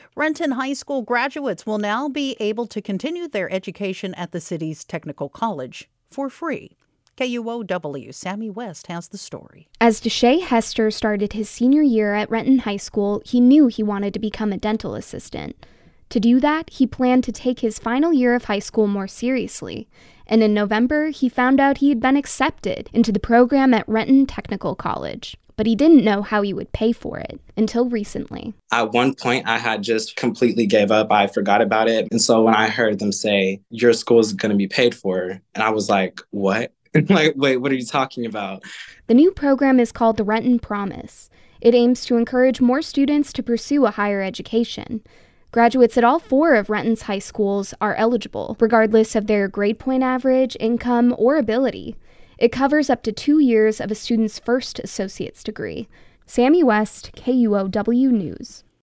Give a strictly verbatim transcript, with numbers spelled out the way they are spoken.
Renton High School graduates will now be able to continue their education at the city's technical college for free. K U O W, Sammy West has the story. As Deshae Hester started his senior year at Renton High School, he knew he wanted to become a dental assistant. To do that, he planned to take his final year of high school more seriously. And in November, he found out he had been accepted into the program at Renton Technical College. But he didn't know how he would pay for it until recently. At one point, I had just completely gave up. I forgot about it. And so when I heard them say, your school is going to be paid for, and I was like, what? Like, wait, what are you talking about? The new program is called the Renton Promise. It aims to encourage more students to pursue a higher education. Graduates at all four of Renton's high schools are eligible, regardless of their grade point average, income, or ability. It covers up to two years of a student's first associate's degree. Sammy West, K U O W News.